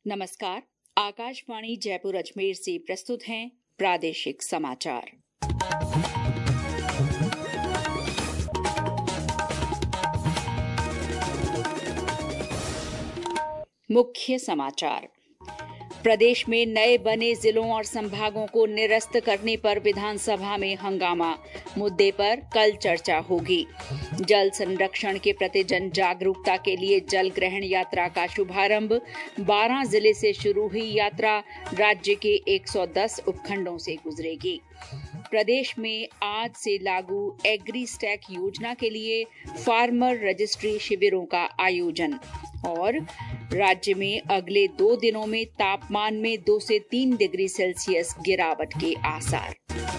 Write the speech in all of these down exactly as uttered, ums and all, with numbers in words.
नमस्कार। आकाशवाणी जयपुर अजमेर से प्रस्तुत हैं प्रादेशिक समाचार। मुख्य समाचार। प्रदेश में नए बने जिलों और संभागों को निरस्त करने पर विधानसभा में हंगामा। मुद्दे पर कल चर्चा होगी। जल संरक्षण के प्रति जन जागरूकता के लिए जल ग्रहण यात्रा का शुभारंभ। बारह जिले से शुरू हुई यात्रा राज्य के एक सौ दस उपखंडों से गुजरेगी। प्रदेश में आज से लागू एग्री स्टैक योजना के लिए फार्मर रजिस्ट्री शिविरों का आयोजन। और राज्य में अगले दो दिनों में तापमान में दो से तीन डिग्री सेल्सियस गिरावट के आसार।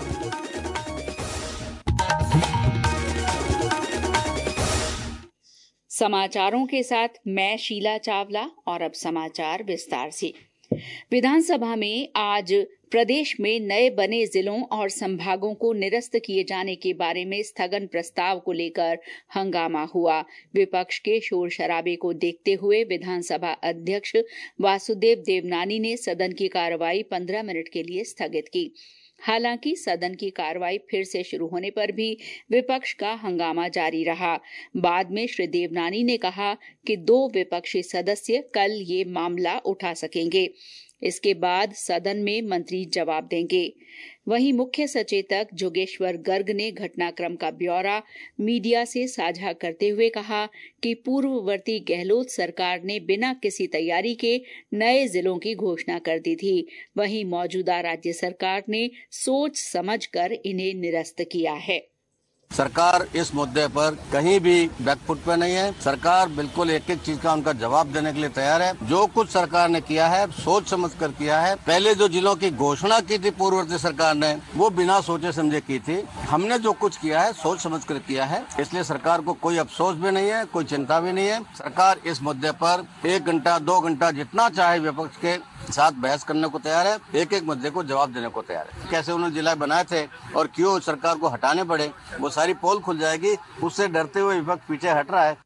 समाचारों के साथ मैं शीला चावला और अब समाचार विस्तार से। विधानसभा में आज प्रदेश में नए बने जिलों और संभागों को निरस्त किए जाने के बारे में स्थगन प्रस्ताव को लेकर हंगामा हुआ। विपक्ष के शोर शराबे को देखते हुए विधानसभा अध्यक्ष वासुदेव देवनानी ने सदन की कार्रवाई पंद्रह मिनट के लिए स्थगित की। हालांकि सदन की कार्रवाई फिर से शुरू होने पर भी विपक्ष का हंगामा जारी रहा। बाद में श्री देवनानी ने कहा कि दो विपक्षी सदस्य कल ये मामला उठा सकेंगे। इसके बाद सदन में मंत्री जवाब देंगे। वहीं मुख्य सचेतक जोगेश्वर गर्ग ने घटनाक्रम का ब्यौरा मीडिया से साझा करते हुए कहा कि पूर्ववर्ती गहलोत सरकार ने बिना किसी तैयारी के नए जिलों की घोषणा कर दी थी। वहीं मौजूदा राज्य सरकार ने सोच समझकर इन्हें निरस्त किया है। सरकार इस मुद्दे पर कहीं भी बैकफुट पे नहीं है। सरकार बिल्कुल एक एक चीज का उनका जवाब देने के लिए तैयार है। जो कुछ सरकार ने किया है सोच समझ कर किया है। पहले जो जिलों की घोषणा की थी पूर्ववर्ती सरकार ने, वो बिना सोचे समझे की थी। हमने जो कुछ किया है सोच समझ कर किया है। इसलिए सरकार को कोई अफसोस भी नहीं है, कोई चिंता भी नहीं है। सरकार इस मुद्दे पर एक घंटा दो घंटा जितना चाहे विपक्ष के साथ बहस करने को तैयार है। एक एक मुद्दे को जवाब देने को तैयार है। कैसे उन्होंने जिला बनाए थे और क्यों सरकार को हटाने पड़े, वो सारी पोल खुल जाएगी। उससे डरते हुए विपक्ष पीछे हट रहा है।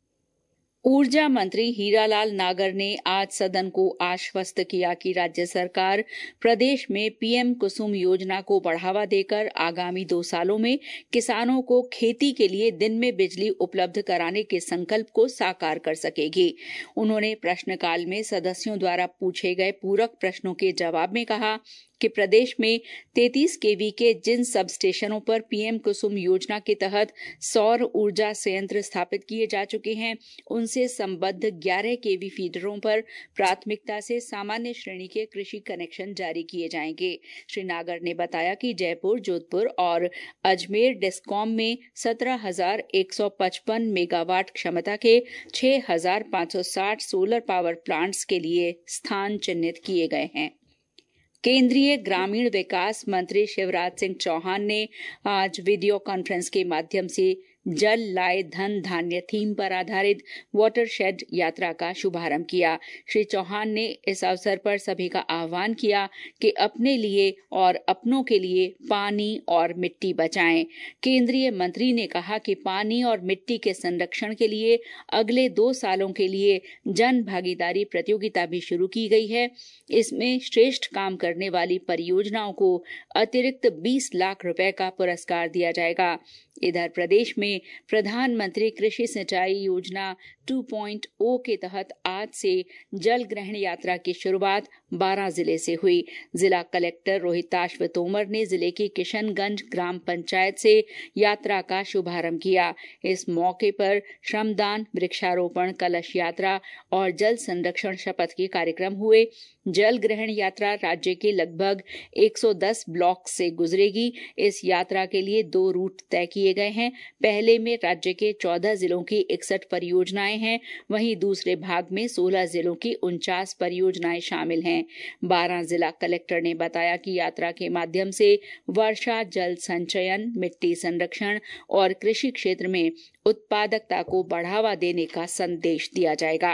ऊर्जा मंत्री हीरालाल नागर ने आज सदन को आश्वस्त किया कि राज्य सरकार प्रदेश में पीएम कुसुम योजना को बढ़ावा देकर आगामी दो सालों में किसानों को खेती के लिए दिन में बिजली उपलब्ध कराने के संकल्प को साकार कर सकेगी। उन्होंने प्रश्नकाल में सदस्यों द्वारा पूछे गए पूरक प्रश्नों के जवाब में कहा कि प्रदेश में तैंतीस केवी के जिन सब स्टेशनों पर पीएम कुसुम योजना के तहत सौर ऊर्जा संयंत्र स्थापित किए जा चुके हैं, उनसे संबद्ध ग्यारह केवी फीडरों पर प्राथमिकता से सामान्य श्रेणी के कृषि कनेक्शन जारी किए जाएंगे। श्री नागर ने बताया कि जयपुर, जोधपुर और अजमेर डिस्कॉम में सत्रह हजार एक सौ पचपन मेगावाट क्षमता के छह हजार पाँच सौ साठ सोलर पावर प्लांट्स के लिए स्थान चिन्हित किए गए हैं। केंद्रीय ग्रामीण विकास मंत्री शिवराज सिंह चौहान ने आज वीडियो कॉन्फ्रेंस के माध्यम से जल लाए धन धान्य थीम पर आधारित वाटरशेड यात्रा का शुभारंभ किया। श्री चौहान ने इस अवसर पर सभी का आह्वान किया कि अपने लिए और अपनों के लिए पानी और मिट्टी बचाएं। केंद्रीय मंत्री ने कहा कि पानी और मिट्टी के संरक्षण के लिए अगले दो सालों के लिए जन भागीदारी प्रतियोगिता भी शुरू की गई है। इसमें श्रेष्ठ काम करने वाली परियोजनाओं को अतिरिक्त बीस लाख रुपए का पुरस्कार दिया जाएगा। इधर प्रदेश में प्रधानमंत्री कृषि सिंचाई योजना टू पॉइंट ओ के तहत आज से जल ग्रहण यात्रा की शुरुआत बारह जिले से हुई। जिला कलेक्टर रोहिताश्व तोमर ने जिले की किशनगंज ग्राम पंचायत से यात्रा का शुभारंभ किया। इस मौके पर श्रमदान, वृक्षारोपण, कलश यात्रा और जल संरक्षण शपथ के कार्यक्रम हुए। जल ग्रहण यात्रा राज्य के लगभग एक सौ दस ब्लॉक से गुजरेगी। इस यात्रा के लिए दो रूट तय किए गए हैं। पहले में राज्य के चौदह जिलों की इकसठ परियोजनाएं हैं, वहीं दूसरे भाग में सोलह जिलों की उनचास परियोजनाएं शामिल हैं। बारह जिला कलेक्टर ने बताया कि यात्रा के माध्यम से वर्षा जल संचयन, मिट्टी संरक्षण और कृषि क्षेत्र में उत्पादकता को बढ़ावा देने का संदेश दिया जाएगा।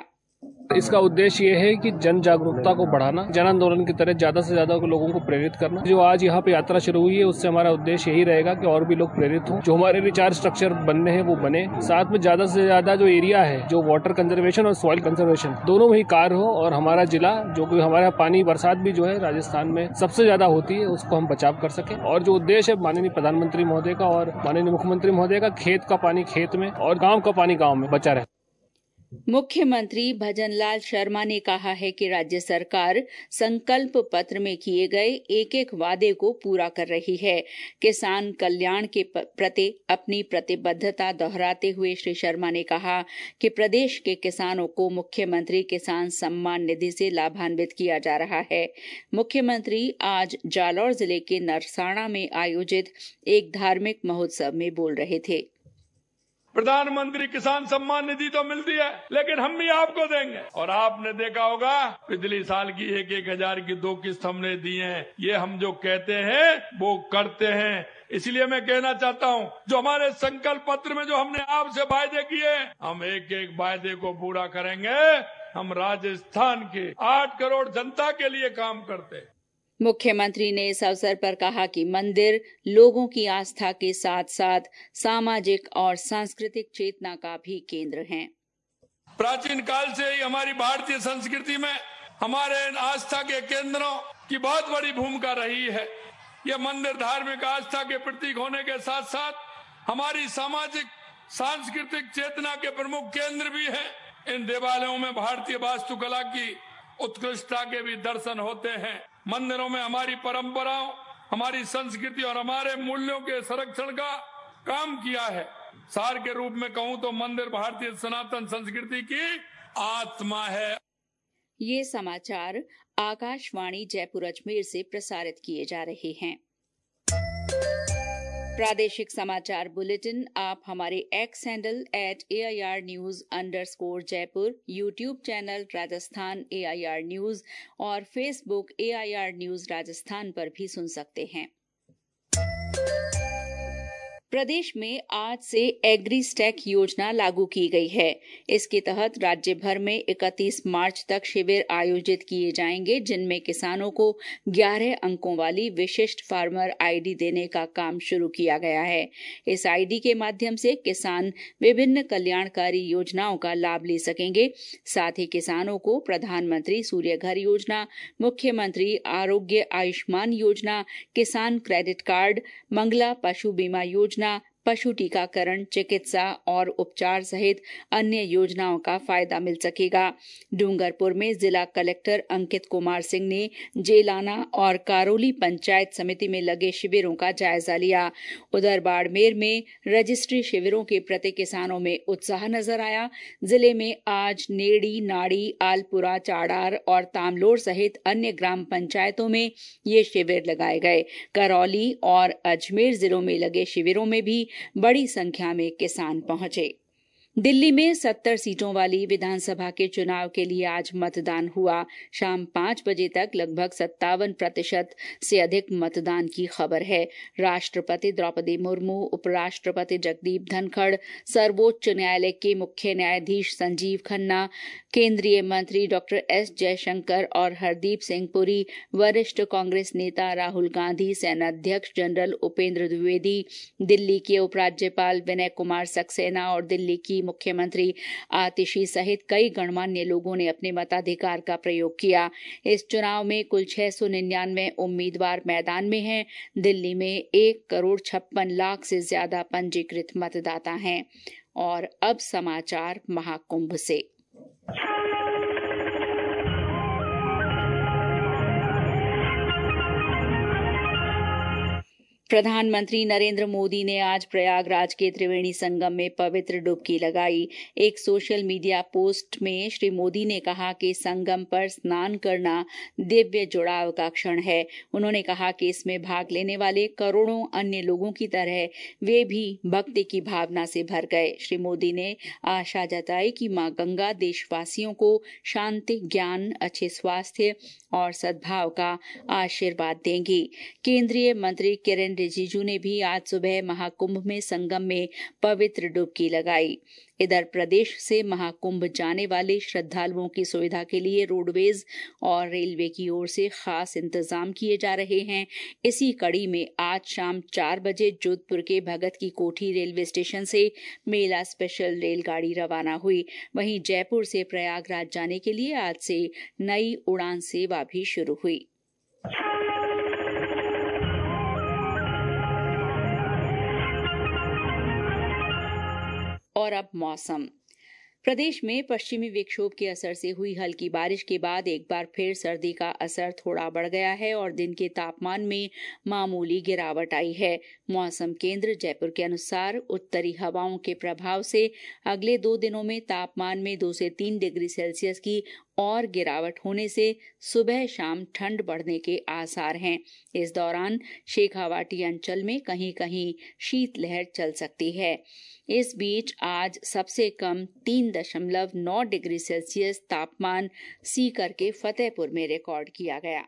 इसका उद्देश्य ये है कि जन जागरूकता को बढ़ाना, जन आंदोलन की तरह ज्यादा से ज्यादा लोगों को प्रेरित करना। जो आज यहाँ पे यात्रा शुरू हुई है उससे हमारा उद्देश्य यही रहेगा कि और भी लोग प्रेरित हों, जो हमारे रिचार्ज स्ट्रक्चर बनने हैं वो बने, साथ में ज्यादा से ज्यादा जो एरिया है जो वाटर कंजर्वेशन और सॉइल कंजर्वेशन दोनों में ही कार्य हो, और हमारा जिला जो कि हमारा पानी बरसात भी जो है राजस्थान में सबसे ज्यादा होती है उसको हम बचाव कर सकें। और जो उद्देश्य है माननीय प्रधानमंत्री महोदय का और माननीय मुख्यमंत्री महोदय का, खेत का पानी खेत में और गाँव का पानी गाँव में बचा रहे। मुख्यमंत्री भजनलाल शर्मा ने कहा है कि राज्य सरकार संकल्प पत्र में किए गए एक एक वादे को पूरा कर रही है। किसान कल्याण के प्रति अपनी प्रतिबद्धता दोहराते हुए श्री शर्मा ने कहा कि प्रदेश के किसानों को मुख्यमंत्री किसान सम्मान निधि से लाभान्वित किया जा रहा है। मुख्यमंत्री आज जालौर जिले के नरसाणा में आयोजित एक धार्मिक महोत्सव में बोल रहे थे। प्रधानमंत्री किसान सम्मान निधि तो मिलती है, लेकिन हम भी आपको देंगे। और आपने देखा होगा पिछले साल की एक एक हजार की दो किस्त हमने दी हैं। ये हम जो कहते हैं वो करते हैं। इसलिए मैं कहना चाहता हूं, जो हमारे संकल्प पत्र में जो हमने आपसे वायदे किए, हम एक एक वायदे को पूरा करेंगे। हम राजस्थान के आठ करोड़ जनता के लिए काम करते हैं। मुख्यमंत्री ने इस अवसर पर कहा कि मंदिर लोगों की आस्था के साथ साथ सामाजिक और सांस्कृतिक चेतना का भी केंद्र हैं। प्राचीन काल से ही हमारी भारतीय संस्कृति में हमारे आस्था के केंद्रों की बहुत बड़ी भूमिका रही है। ये मंदिर धार्मिक आस्था के प्रतीक होने के साथ साथ हमारी सामाजिक सांस्कृतिक चेतना के प्रमुख केंद्र भी हैं। इन देवालयों में भारतीय वास्तुकला की उत्कृष्टता के भी दर्शन होते हैं। मंदिरों में हमारी परंपराओं, हमारी संस्कृति और हमारे मूल्यों के संरक्षण का काम किया है। सार के रूप में कहूं तो मंदिर भारतीय सनातन संस्कृति की आत्मा है। ये समाचार आकाशवाणी जयपुर अजमेर से प्रसारित किए जा रहे हैं। प्रादेशिक समाचार बुलेटिन आप हमारे X handle at A I R news underscore Jaipur, YouTube channel Rajasthan A I R news और Facebook A I R news Rajasthan पर भी सुन सकते हैं। प्रदेश में आज से एग्री स्टैक योजना लागू की गई है। इसके तहत राज्य भर में इकतीस मार्च तक शिविर आयोजित किए जाएंगे, जिनमें किसानों को ग्यारह अंकों वाली विशिष्ट फार्मर आईडी देने का काम शुरू किया गया है। इस आईडी के माध्यम से किसान विभिन्न कल्याणकारी योजनाओं का लाभ ले सकेंगे। साथ ही किसानों को प्रधानमंत्री सूर्य घर योजना, मुख्यमंत्री आरोग्य आयुष्मान योजना, किसान क्रेडिट कार्ड, मंगला पशु बीमा योजना, पशु टीकाकरण, चिकित्सा और उपचार सहित अन्य योजनाओं का फायदा मिल सकेगा। डूंगरपुर में जिला कलेक्टर अंकित कुमार सिंह ने जेलाना और कारोली पंचायत समिति में लगे शिविरों का जायजा लिया। उधर बाड़मेर में रजिस्ट्री शिविरों के प्रति किसानों में उत्साह नजर आया। जिले में आज नेड़ी, नाड़ी, आलपुरा, चाड़ार और तामलोर सहित अन्य ग्राम पंचायतों में ये शिविर लगाए गए। करौली और अजमेर जिलों में लगे शिविरों में भी बड़ी संख्या में किसान पहुंचे। दिल्ली में सत्तर सीटों वाली विधानसभा के चुनाव के लिए आज मतदान हुआ। शाम पांच बजे तक लगभग सत्तावन प्रतिशत से अधिक मतदान की खबर है। राष्ट्रपति द्रौपदी मुर्मू, उपराष्ट्रपति जगदीप धनखड़, सर्वोच्च न्यायालय के मुख्य न्यायाधीश संजीव खन्ना, केंद्रीय मंत्री डॉक्टर एस जयशंकर और हरदीप सिंह पुरी, वरिष्ठ कांग्रेस नेता राहुल गांधी, सेनाध्यक्ष जनरल उपेंद्र द्विवेदी, दिल्ली के उपराज्यपाल विनय कुमार सक्सेना और दिल्ली की मुख्यमंत्री आतिशी सहित कई गणमान्य लोगों ने अपने मताधिकार का प्रयोग किया। इस चुनाव में कुल छह सौ निन्यानवे उम्मीदवार मैदान में हैं। दिल्ली में एक करोड़ छप्पन लाख से ज्यादा पंजीकृत मतदाता हैं। और अब समाचार महाकुंभ से। प्रधानमंत्री नरेंद्र मोदी ने आज प्रयागराज के त्रिवेणी संगम में पवित्र डुबकी लगाई। एक सोशल मीडिया पोस्ट में श्री मोदी ने कहा कि संगम पर स्नान करना दिव्य जुड़ाव का क्षण है। उन्होंने कहा कि इसमें भाग लेने वाले करोड़ों अन्य लोगों की तरह वे भी भक्ति की भावना से भर गए। श्री मोदी ने आशा जताई कि मां गंगा देशवासियों को शांति, ज्ञान, अच्छे स्वास्थ्य और सद्भाव का आशीर्वाद देंगी। केंद्रीय मंत्री किरेन रिजिजू ने भी आज सुबह महाकुंभ में संगम में पवित्र डुबकी लगाई। इधर प्रदेश से महाकुंभ जाने वाले श्रद्धालुओं की सुविधा के लिए रोडवेज और रेलवे की ओर से खास इंतजाम किए जा रहे हैं। इसी कड़ी में आज शाम चार बजे जोधपुर के भगत की कोठी रेलवे स्टेशन से मेला स्पेशल रेलगाड़ी रवाना हुई। वहीं जयपुर से प्रयागराज जाने के लिए आज से नई उड़ान सेवा भी शुरू हुई। और अब मौसम। प्रदेश में पश्चिमी विक्षोभ के असर से हुई हल्की बारिश के बाद एक बार फिर सर्दी का असर थोड़ा बढ़ गया है और दिन के तापमान में मामूली गिरावट आई है। मौसम केंद्र जयपुर के अनुसार उत्तरी हवाओं के प्रभाव से अगले दो दिनों में तापमान में दो से तीन डिग्री सेल्सियस की और गिरावट होने से सुबह शाम ठंड बढ़ने के आसार हैं। इस दौरान शेखावाटी अंचल में कहीं कहीं शीतलहर चल सकती है। इस बीच आज सबसे कम तीन दशमलव नौ डिग्री सेल्सियस तापमान सीकर के फतेहपुर में रिकॉर्ड किया गया।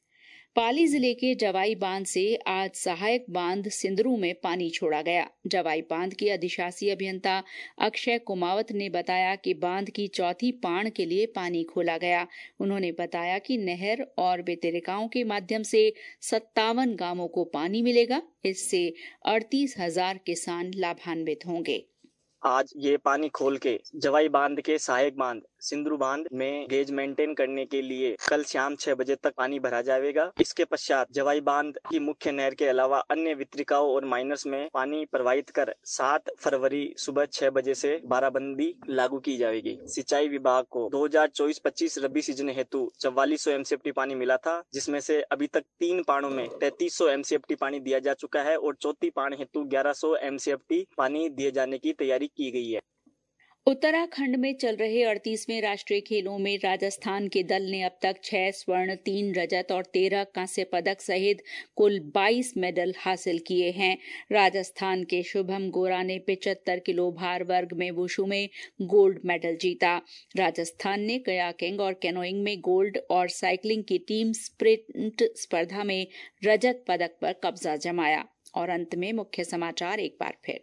पाली जिले के जवाई बांध से आज सहायक बांध सिंदरू में पानी छोड़ा गया। जवाई बांध के अधिशासी अभियंता अक्षय कुमावत ने बताया कि बांध की चौथी पाण के लिए पानी खोला गया। उन्होंने बताया कि नहर और बेतरिकाओं के माध्यम से सत्तावन गांवों को पानी मिलेगा। इससे अड़तीस हजार किसान लाभान्वित होंगे। आज ये पानी खोल के जवाई बांध के सहायक बांध सिंदरू बांध में गेज मेंटेन करने के लिए कल शाम छह बजे तक पानी भरा जाएगा। इसके पश्चात जवाई बांध की मुख्य नहर के अलावा अन्य वितरिकाओं और माइनर्स में पानी प्रवाहित कर सात फरवरी सुबह छह बजे से बाराबंदी लागू की जाएगी। सिंचाई विभाग को दो हज़ार चौबीस पच्चीस रबी सीजन हेतु चौवालीस सौ एमसीएफटी पानी मिला था, जिसमें से अभी तक तीन पाणों में तैतीस सौ एमसीएफटी पानी दिया जा चुका है और चौथी पाण हेतु ग्यारह सौ एमसीएफटी पानी दिए जाने की तैयारी की गई है। उत्तराखंड में चल रहे अड़तीसवें राष्ट्रीय खेलों में राजस्थान के दल ने अब तक छह स्वर्ण, तीन रजत और तेरह कांस्य पदक सहित कुल बाईस मेडल हासिल किए हैं। राजस्थान के शुभम गोरा ने पिचहत्तर किलो भार वर्ग में वुशु में गोल्ड मेडल जीता। राजस्थान ने कयाकिंग और कैनोइंग में गोल्ड और साइकिलिंग की टीम स्प्रिंट स्पर्धा में रजत पदक पर कब्जा जमाया। और अंत में मुख्य समाचार एक बार फिर।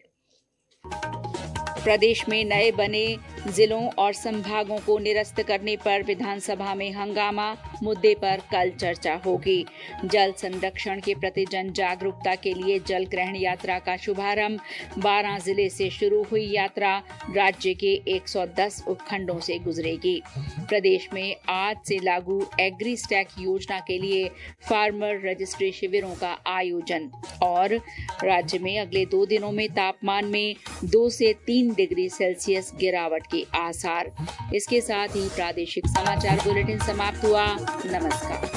प्रदेश में नए बने जिलों और संभागों को निरस्त करने पर विधानसभा में हंगामा, मुद्दे पर कल चर्चा होगी। जल संरक्षण के प्रति जन जागरूकता के लिए जल ग्रहण यात्रा का शुभारंभ, बारह जिले से शुरू हुई यात्रा राज्य के एक सौ दस उपखंडों से गुजरेगी। प्रदेश में आज से लागू एग्री स्टैक योजना के लिए फार्मर रजिस्ट्री शिविरों का आयोजन। और राज्य में अगले दो दिनों में तापमान में दो से तीन डिग्री सेल्सियस गिरावट के आसार। इसके साथ ही प्रादेशिक समाचार बुलेटिन समाप्त हुआ। नमस्कार।